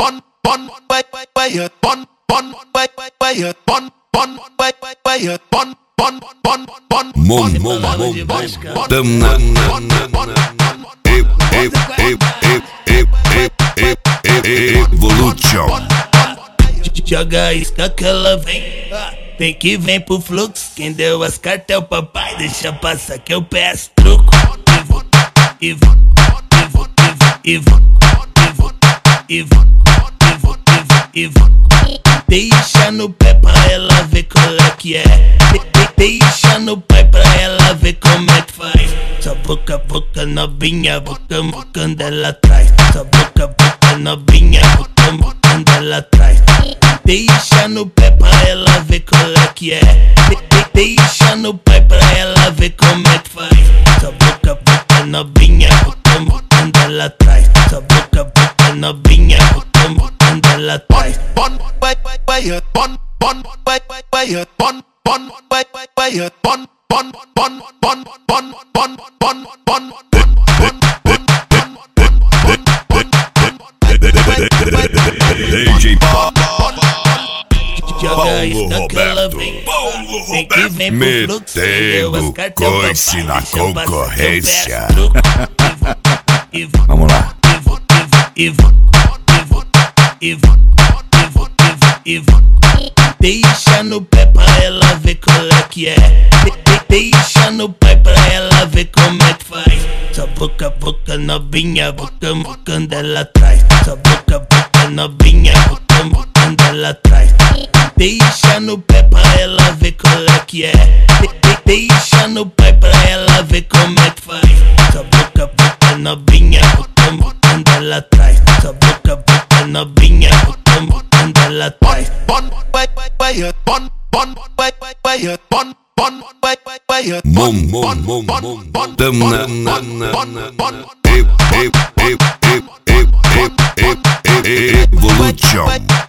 Evolution. Joga a isca que ela vem. Vem que vem pro fluxo. Quem deu as cartas é o papai. Deixa passar que eu peço truco. Deixa no pé pra ela ver qual é que é. Deixa no pé pra ela ver como é que faz. Só boca, boca novinha, boca, boca dela atrás. Só boca, boca novinha, boca, boca dela atrás. Deixa no pé pra ela ver qual é que é. Deixa no pé pra ela ver como é que faz. Só boca, boca novinha, boca, boca dela atrás. Só boca, boca novinha, boca, boca dela atrás. DJ Paulo Roberto, vem que vem pro fluxo. metendo coice na concorrência. Vamos lá. Deixa no pé pra ela ver qual é que é. Deixa no pé pra ela ver como é que faz. Só boca, boca novinha, boca, boca dela atrás. Só boca, boca novinha, boca, boca dela atrás. Deixa no pé pra ela ver qual é que é. Deixa no pé pra ela ver como é que faz. Só boca, boca novinha, boca, boca dela atrás. Só boca, boca novinha, boca, boca dela atrás. Evolution.